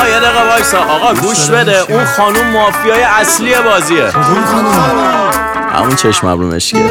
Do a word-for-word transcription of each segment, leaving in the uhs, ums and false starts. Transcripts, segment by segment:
یه دقیقه وایسا آقا گوش بده. اون خانوم مافیای اصلی بازیه. اون خانوم همون چشم ابرو مشکیه.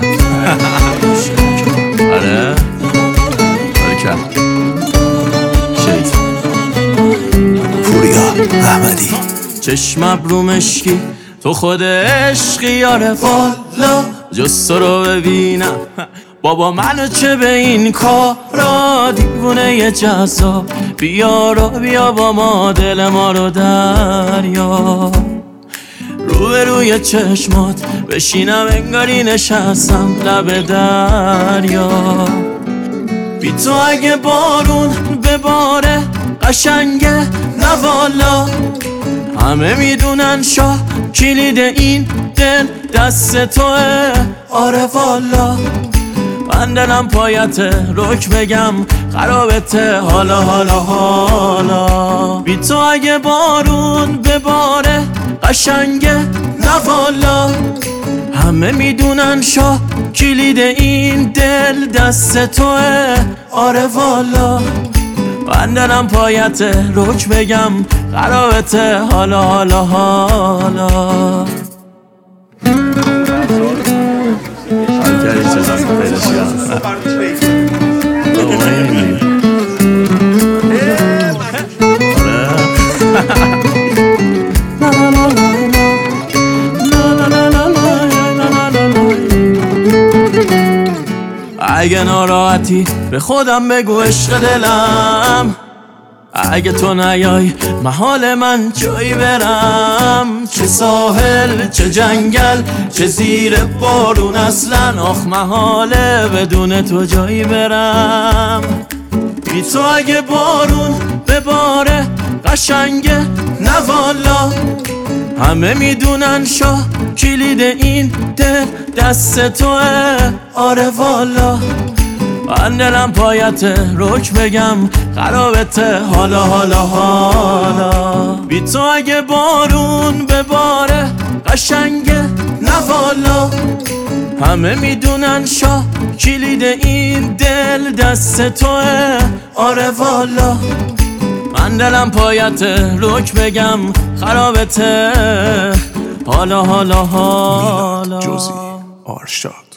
آره بارکم شید پوریا احمدی. چشم ابرو مشکی تو خود عشقی یاره والا، جز تو رو ببینم بابا منو چه به این کارا، دیوونه ی جذاب بیا رو بیا با ما دل ما رو دریا، روی روی چشمات بشینم انگاری نشستم لب دریا، بی تو اگه بارون بباره قشنگه نه والا، همه میدونن شاه کلید این دل دست توه آره والا، من دلم پایته رک بگم خرابته حالا حالا حالا، بی تو اگه بارون بباره قشنگه نه والا، همه میدونن شاه کلید این دل دست توه آره والا، من دلم پایته رک بگم خرابته حالا حالا حالا. اگه ناراحتی به خودم بگو عشق دلم، اگه تو نیای محال من جایی برم، چه ساحل چه جنگل چه زیر بارون اصلا آخ محاله بدون تو جایی برم، بی تو اگه بارون بباره قشنگه نه والا، همه میدونن شاه کلید این دل دست توه آره والا، من دلم پایته رک بگم خرابته حالا حالا حالا، بی تو اگه بارون بباره قشنگه نه والا، همه میدونن شاه کلید این دل دست توه آره والا، من دلم پایته رک بگم خرابته حالا حالا حالا. جوزی آرشاد.